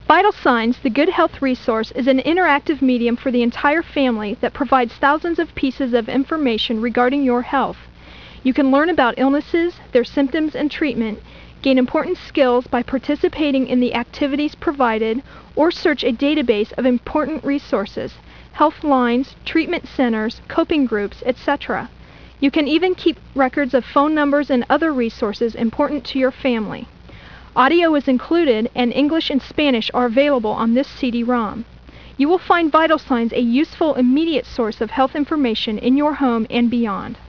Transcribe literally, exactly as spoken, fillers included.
Vital Signs, the Good Health Resource, is an interactive medium for the entire family that provides thousands of pieces of information regarding your health. You can learn about illnesses, their symptoms and treatment, gain important skills by participating in the activities provided, or search a database of important resources, health lines, treatment centers, coping groups, et cetera. You can even keep records of phone numbers and other resources important to your family. Audio is included, and English and Spanish are available on this C D ROM. You will find Vital Signs a useful, immediate source of health information in your home and beyond.